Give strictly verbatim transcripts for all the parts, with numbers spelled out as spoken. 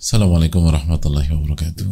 Assalamualaikum warahmatullahi wabarakatuh.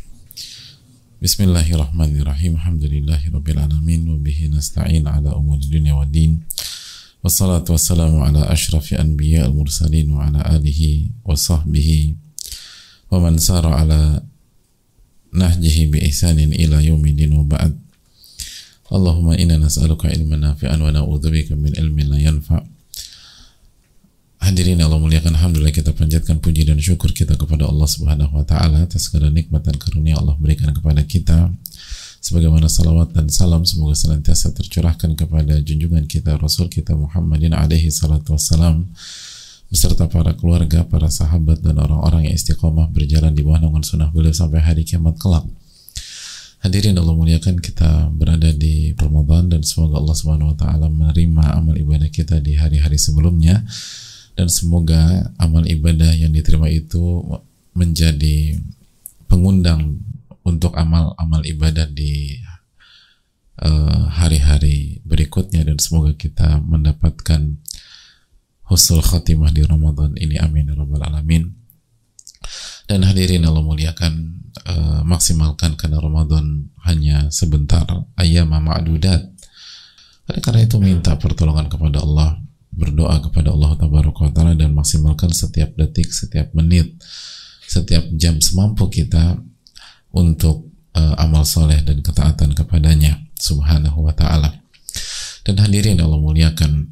Bismillahirrahmanirrahim. Alhamdulillahirabbil alamin wa bihi nasta'in ala umuri dunya waddin. Wassalatu wassalamu ala asyrafil anbiya wal mursalin wa ala alihi wa sahbihi wa man sara ala nahjihi bi ihsanin ila yaumiddin wa ba'd. Allahumma inna nas'aluka ilman nafi'an wa na'udzubika min ilmin la yanfa'. Hadirin Allah muliakan, alhamdulillah kita panjatkan puji dan syukur kita kepada Allah Subhanahu wa taala atas segala nikmat dan karunia Allah berikan kepada kita. Sebagaimana salawat dan salam semoga senantiasa tercurahkan kepada junjungan kita Rasul kita Muhammadin alaihi salatu wassalam beserta para keluarga, para sahabat dan orang-orang yang istiqomah berjalan di bawah naungan sunnah beliau sampai hari kiamat kelak. Hadirin Allah muliakan, kita berada di Ramadan dan semoga Allah Subhanahu wa taala menerima amal ibadah kita di hari-hari sebelumnya. Dan semoga amal ibadah yang diterima itu menjadi pengundang untuk amal-amal ibadah di uh, hari-hari berikutnya, dan semoga kita mendapatkan husnul khatimah di Ramadan ini, amin ya rabbal alamin. Dan hadirin Allah muliakan, uh, maksimalkan karena Ramadan hanya sebentar, ayyama ma'dudat. Oleh karena itu minta pertolongan kepada Allah, berdoa kepada Allah Tabaraka wa Ta'ala, dan maksimalkan setiap detik, setiap menit, setiap jam semampu kita untuk uh, amal soleh dan ketaatan kepadanya Subhanahu wa Ta'ala. Dan hadirin Allah muliakan,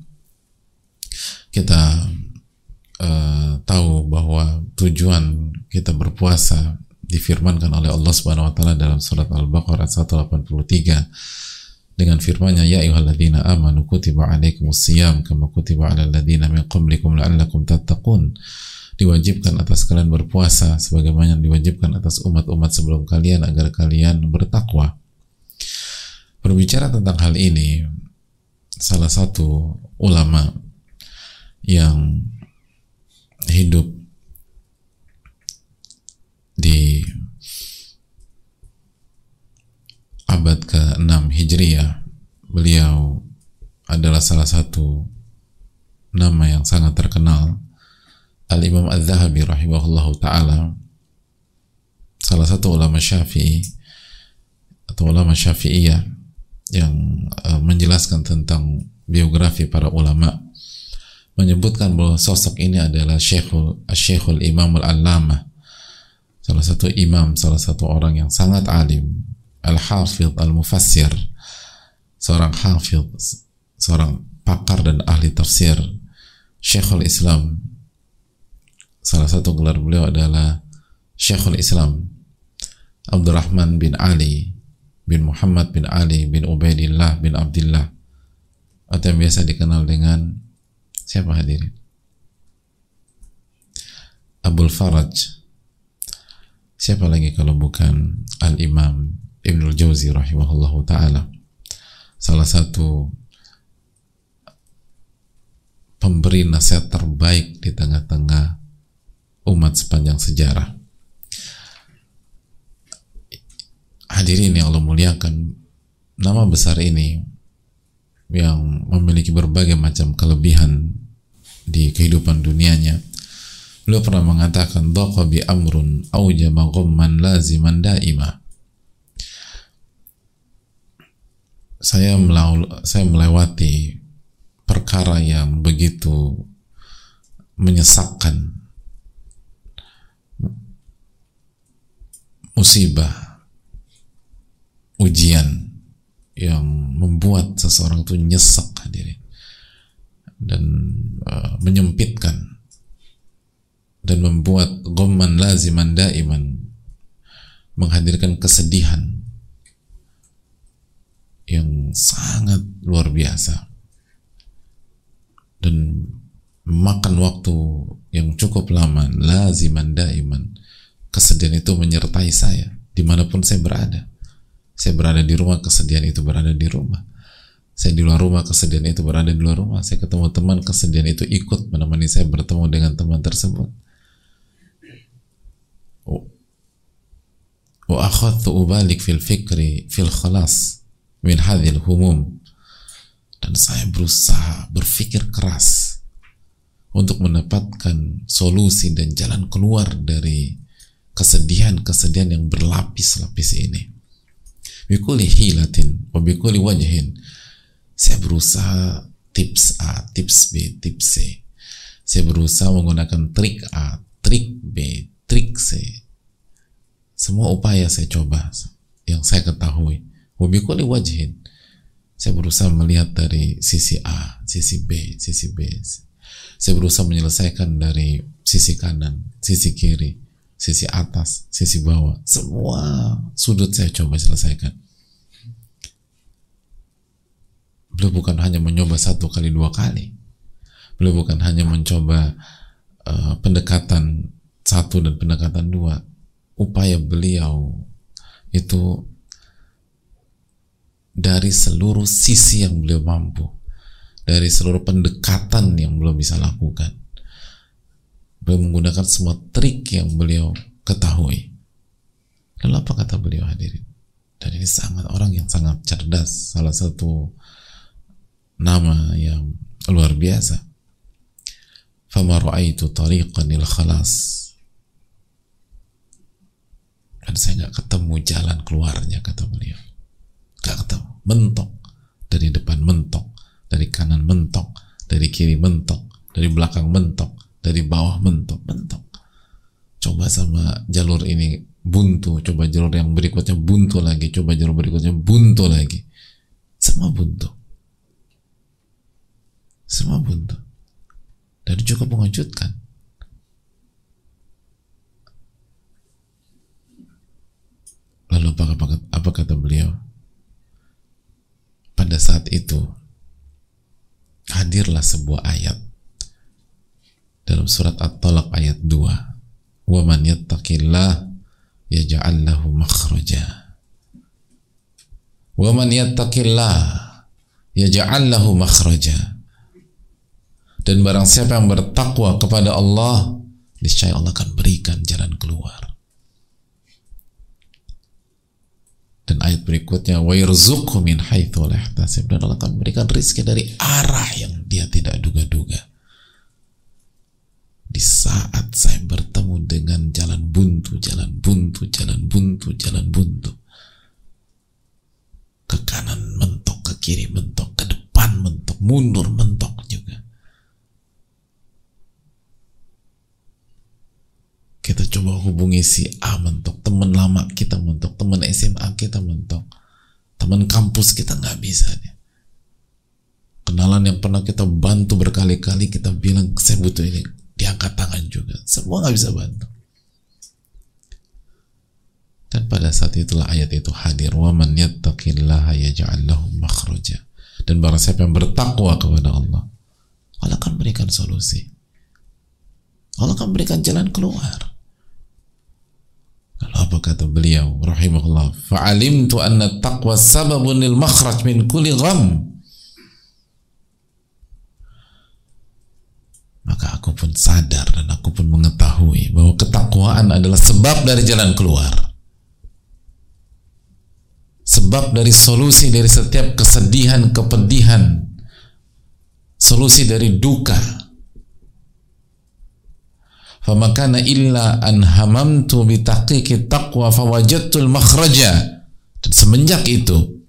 kita uh, tahu bahwa tujuan kita berpuasa difirmankan oleh Allah Subhanahu wa Ta'ala dalam surat Al-Baqarah seratus delapan puluh tiga dengan firman-Nya, ya ayyuhalladzina amanu kutiba alaikumus shiyam kama kutiba alal ladzina min qablikum la'allakum tattaqun. Diwajibkan atas kalian berpuasa sebagaimana diwajibkan atas umat-umat sebelum kalian agar kalian bertakwa. Berbicara tentang hal ini, salah satu ulama yang hidup di abad keenam Hijriyah, beliau adalah salah satu nama yang sangat terkenal, Al-Imam Adz-Dzahabi rahimahullahu ta'ala, salah satu ulama Syafi'i atau ulama Syafi'iyah yang uh, menjelaskan tentang biografi para ulama, menyebutkan bahwa sosok ini adalah Syekhul Syekhul Imam Al-Allamah, salah satu imam, salah satu orang yang sangat alim, Al-Hafidh Al-Mufassir, seorang hafidh, seorang pakar dan ahli tafsir, Syekhul Islam. Salah satu gelar beliau adalah Syekhul Islam Abdurrahman bin Ali bin Muhammad bin Ali bin Ubaidillah bin Abdillah, atau yang biasa dikenal dengan siapa hadirin? Abul Faraj. Siapa lagi kalau bukan Al-Imam Ibnul Jauzi rahimahullahu ta'ala, salah satu pemberi nasihat terbaik di tengah-tengah umat sepanjang sejarah. Hadirin yang Allah muliakan, nama besar ini yang memiliki berbagai macam kelebihan di kehidupan dunianya, beliau pernah mengatakan, dhaqa bi amrun aujama ghamman laziman daima. Saya, melaw- saya melewati perkara yang begitu menyesakkan, musibah, ujian yang membuat seseorang itu nyesek hadirin, dan uh, menyempitkan, dan membuat ghamman laziman daiman, menghadirkan kesedihan yang sangat luar biasa dan memakan waktu yang cukup lama. Laziman daiman, kesedihan itu menyertai saya dimanapun saya berada. Saya berada di rumah, kesedihan itu berada di rumah. Saya di luar rumah, kesedihan itu berada di luar rumah. Saya ketemu teman, kesedihan itu ikut menemani saya bertemu dengan teman tersebut. Wa akhadtu ubalik fil fikri fil khalas min hadhil humum, dan saya berusaha berpikir keras untuk mendapatkan solusi dan jalan keluar dari kesedihan-kesedihan yang berlapis-lapis ini. Bikuli hilatin wa bikuli wajhin. Saya berusaha tips A, tips B, tips C. Saya berusaha menggunakan trik A, trik B, trik C. Semua upaya saya coba yang saya ketahui. Wa bikuli wajhin. Saya berusaha melihat dari sisi A, sisi B, sisi B. Saya berusaha menyelesaikan dari sisi kanan, sisi kiri, sisi atas, sisi bawah. Semua sudut saya coba selesaikan. Beliau bukan hanya mencoba satu kali dua kali. Beliau bukan hanya mencoba uh, pendekatan satu dan pendekatan dua. Upaya beliau itu dari seluruh sisi yang beliau mampu, dari seluruh pendekatan yang beliau bisa lakukan. Beliau menggunakan semua trik yang beliau ketahui. Lalu apa kata beliau, hadirin? Dan ini sangat orang yang sangat cerdas, salah satu nama yang luar biasa. Fama ra'aitu tariqan il khalas. Dan saya nggak ketemu jalan keluarnya, kata beliau. Nggak ketemu. Mentok. Dari depan mentok, dari kanan mentok, dari kiri mentok, dari belakang mentok, dari bawah mentok, mentok. Coba sama jalur ini buntu, coba jalur yang berikutnya buntu lagi, coba jalur berikutnya buntu lagi. Semua buntu. Semua buntu. Dan cukup mengejutkan. Lalu apa, apa, apa kata beliau? Pada saat itu hadirlah sebuah ayat dalam surat At-Talaq ayat dua. Wa man yattaqillah yaj'al lahu makhraja. Wa man yattaqillah yaj'al lahu makhraja. Dan barang siapa yang bertakwa kepada Allah, niscaya Allah akan berikan jalan keluar. Dan ayat berikutnya, wa yarzuqhu min haitsu la yahtasib, dan Allah akan memberikan rezeki dari arah yang dia tidak duga-duga. Di saat saya bertemu dengan jalan buntu, jalan buntu, jalan buntu, jalan buntu, ke kanan mentok, ke kiri mentok, ke depan mentok, mundur mentok juga. Kita coba hubungi si A mentok, teman lama kita mentok, teman S M A kita mentok, teman kampus kita nggak bisa deh. Kenalan yang pernah kita bantu berkali-kali, kita bilang saya butuh ini, diangkat tangan juga, semua nggak bisa bantu. Dan pada saat itulah ayat itu hadir, wa man yattaqillaha yaj'al lahu makhraja. Dan barang siapa yang bertakwa kepada Allah, Allah akan berikan solusi, Allah akan berikan jalan keluar. Lalu apa kata beliau rahimahullah? Fa'alimtu anna taqwa sababun lil makhraj min kulli gham. Maka aku pun sadar dan aku pun mengetahui bahwa ketakwaan adalah sebab dari jalan keluar, sebab dari solusi dari setiap kesedihan, kepedihan, solusi dari duka. Famakana illa an hamamtu bitahqiqit taqwa fawajadtul makhraja. Dan semenjak itu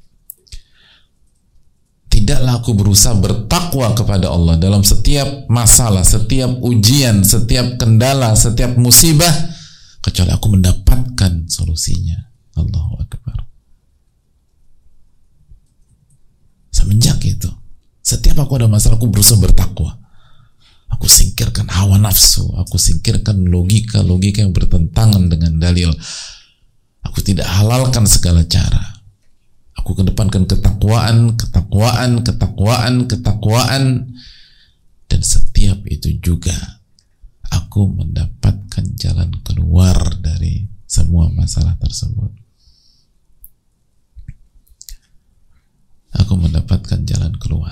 tidaklah aku berusaha bertakwa kepada Allah dalam setiap masalah, setiap ujian, setiap kendala, setiap musibah, kecuali aku mendapatkan solusinya. Allahu Akbar. Semenjak itu, setiap aku ada masalah, aku berusaha bertakwa. Aku singkirkan hawa nafsu, aku singkirkan logika-logika yang bertentangan dengan dalil. Aku tidak halalkan segala cara. Aku kedepankan ketakwaan, ketakwaan, ketakwaan, ketakwaan. Dan setiap itu juga aku mendapatkan jalan keluar dari semua masalah tersebut. Aku mendapatkan jalan keluar.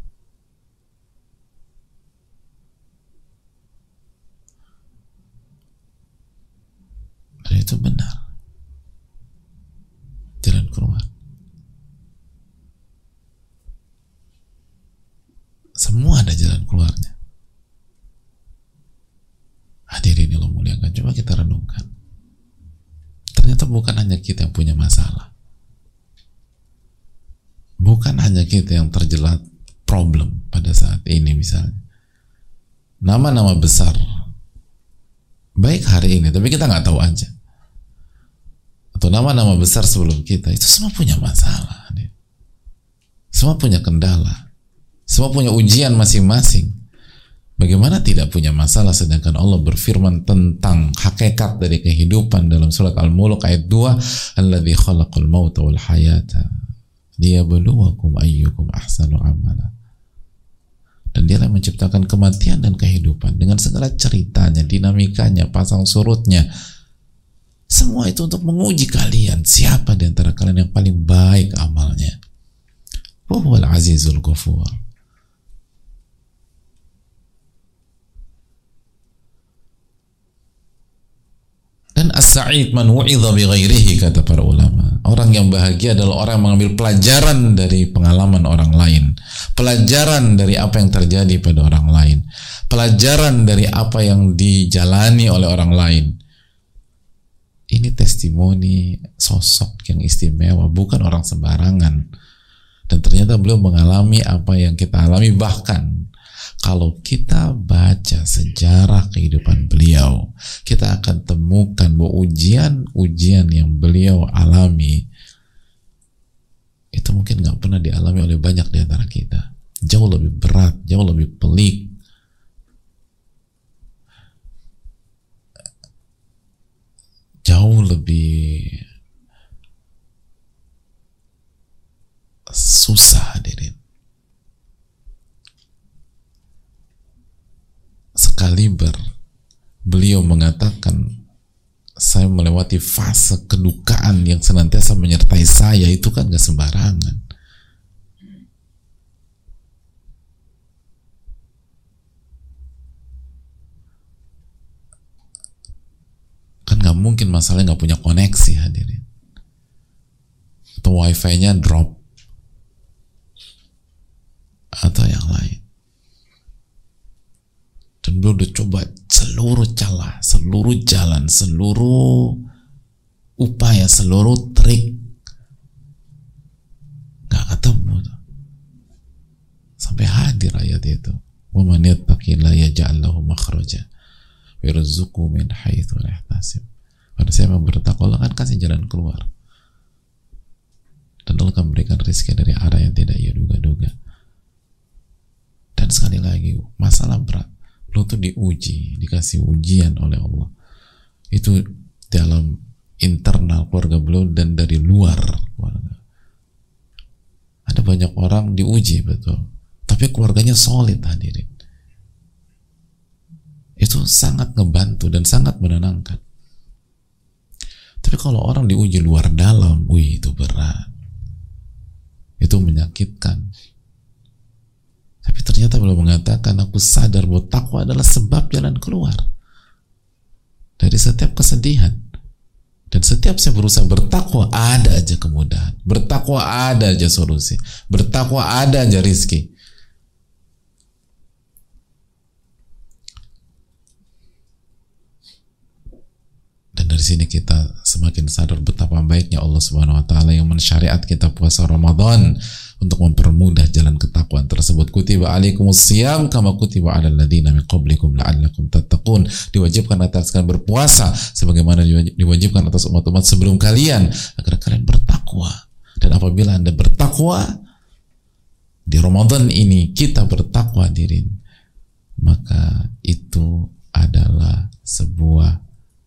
Dan itu benar, jalan keluar. Semua ada jalan keluarnya. Hadirin yang muliakan, coba kita renungkan. ternyata bukan hanya kita yang punya masalah, bukan hanya kita yang terjerat problem pada saat ini. Misalnya nama-nama besar baik hari ini tapi kita nggak tahu aja, atau nama-nama besar sebelum kita itu semua punya masalah, semua punya kendala, semua punya ujian masing-masing. Bagaimana tidak punya masalah sedangkan Allah berfirman tentang hakikat dari kehidupan dalam surat Al-Mulk ayat dua, alladzi khalaqal mauta wal hayata liyabluwakum ayyukum ahsanu amala. Dan Dialah yang menciptakan kematian dan kehidupan dengan segala ceritanya, dinamikanya, pasang surutnya. Semua itu untuk menguji kalian, siapa di antara kalian yang paling baik amalnya. Wa huwal azizul ghafur. Dan as-sa'id man wu'idha bi ghairihi, kata para ulama. Orang yang bahagia adalah orang yang mengambil pelajaran dari pengalaman orang lain, pelajaran dari apa yang terjadi pada orang lain, pelajaran dari apa yang dijalani oleh orang lain. Ini testimoni sosok yang istimewa, bukan orang sembarangan. Dan ternyata beliau mengalami apa yang kita alami. Bahkan kalau kita baca sejarah kehidupan beliau, kita akan temukan bahwa ujian-ujian yang beliau alami itu mungkin nggak pernah dialami oleh banyak di antara kita. Jauh lebih berat, jauh lebih pelik. Jauh lebih susah, hadirin. Sekaliber beliau mengatakan, saya melewati fase kedukaan yang senantiasa menyertai saya, itu kan gak sembarangan. Kan gak mungkin masalahnya gak punya koneksi, hadirin, atau wifi-nya drop atau yang lain. Dan beliau udah coba seluruh celah, seluruh jalan, seluruh upaya, seluruh trik, gak ketemu tuh. Sampai hadir ayat itu, wa man yattaqillaha yaj'al lahu makhraja wa yarzuqhu min haitsu la yahtasib. Pada saya yang bertakwa, Allah kan kasih jalan keluar, dan Allah akan memberikan rezeki dari arah yang tidak ia duga-duga. Dan sekali lagi, masalah berat, lo tuh diuji, dikasih ujian oleh Allah. Itu dalam internal keluarga beliau dan dari luar keluarga. Ada banyak orang diuji, betul, tapi keluarganya solid, hadirin. Itu sangat ngebantu dan sangat menenangkan. Tapi kalau orang diuji luar dalam, wih, itu berat, itu menyakitkan. Tapi ternyata beliau mengatakan, aku sadar bahwa takwa adalah sebab jalan keluar dari setiap kesedihan. Dan setiap saya berusaha bertakwa, ada aja kemudahan. Bertakwa ada aja solusi. Bertakwa ada aja rizki. Dan dari sini kita semakin sadar betapa baiknya Allah Subhanahu wa taala yang mensyariat kita puasa Ramadan untuk mempermudah jalan ketakwaan tersebut. Kutiba alaikumusiyam kama kutiba alal ladzina min qablikum la'allakum tattaqun. Diwajibkan atas kalian berpuasa sebagaimana diwajibkan atas umat-umat sebelum kalian agar kalian bertakwa. Dan apabila Anda bertakwa di Ramadan ini, kita bertakwa diri, maka itu adalah sebuah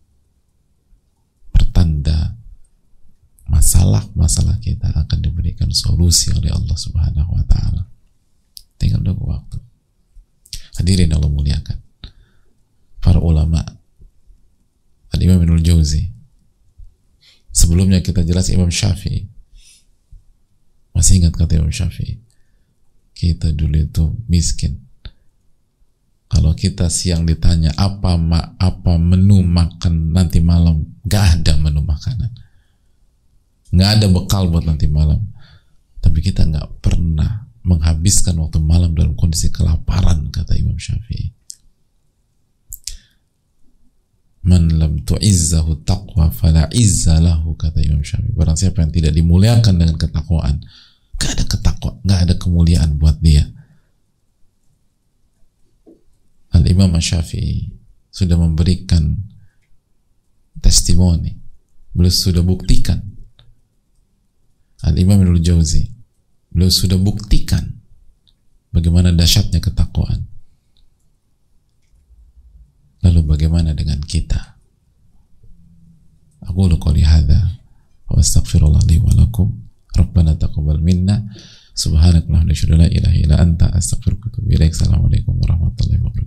pertanda masalah-masalah kita akan diberikan solusi oleh Allah Subhanahu wa taala. Tinggal nunggu waktu. Hadirin Allah muliakan. Para ulama, Al-Imam Ibnul Jauzi. Sebelumnya kita jelas Imam Syafi'i. Masih ingat kata Imam Syafi'i? Kita dulu itu miskin. Kalau kita siang ditanya apa ma, apa menu makan nanti malam, gak ada menu makanan, nggak ada bekal buat nanti malam. Tapi kita nggak pernah menghabiskan waktu malam dalam kondisi kelaparan, kata Imam Syafi'i. Man lam tu'izzahu taqwa fala izza lahu, kata Imam Syafi'i. Barang siapa yang tidak dimuliakan dengan ketakwaan, gak ada ketakwa, gak ada kemuliaan buat dia. Al-Imam Syafi'i sudah memberikan testimoni, beliau sudah buktikan. Al-Imam Ibnul Jauzi, beliau sudah buktikan bagaimana dahsyatnya ketakwaan. Lalu bagaimana dengan kita? Aku qouli hadza wa astaghfirullah li wa lakum. Rabbana taqabbal minna. Subhanakallahumma wa bihamdika, la ilaha illa anta, astaghfiruka wa atubu ilaik. Assalamualaikum warahmatullahi wabarakatuh.